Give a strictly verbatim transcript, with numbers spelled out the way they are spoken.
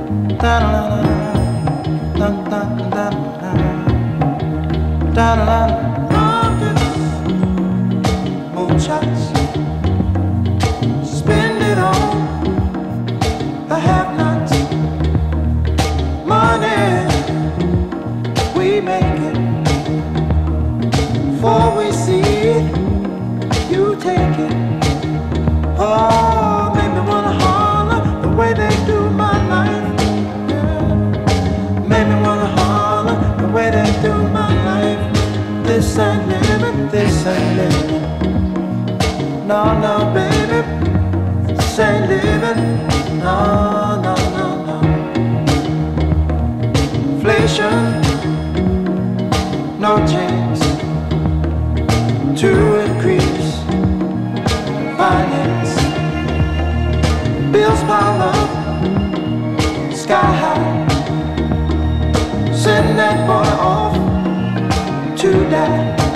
Moonshots, spend it on the have-nots. Money, we make it. Before we see it, you take it. Oh, make me wanna holler the way they do my life. Yeah. Make me wanna holler the way they do my life. This ain't living, this ain't living. No, no, baby, this ain't living. No, no, no, no. Inflation, no chance to increase finance. Bills pile up, sky high. Send that boy off to die.